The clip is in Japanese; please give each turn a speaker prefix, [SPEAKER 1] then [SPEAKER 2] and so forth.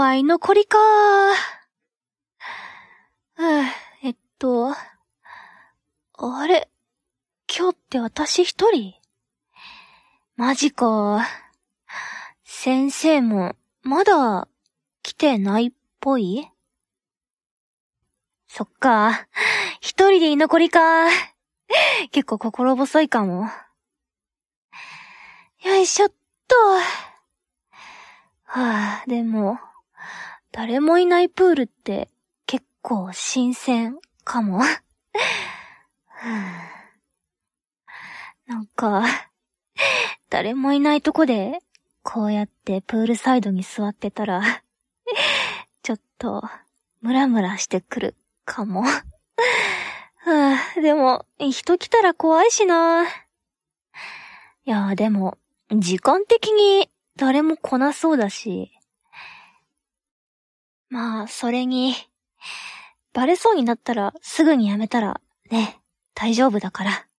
[SPEAKER 1] は居残りか。あれ？今日って私一人？マジか。先生もまだ来てないっぽい？そっか。一人で居残りか。結構心細いかも。よいしょっと。でも、誰もいないプールって結構新鮮かも。なんか、誰もいないとこで、こうやってプールサイドに座ってたら、ちょっと、ムラムラしてくるかも。でも、人来たら怖いしな。いや、でも、時間的に誰も来なそうだし。まあ、それに、バレそうになったらすぐにやめたら、ね、大丈夫だから。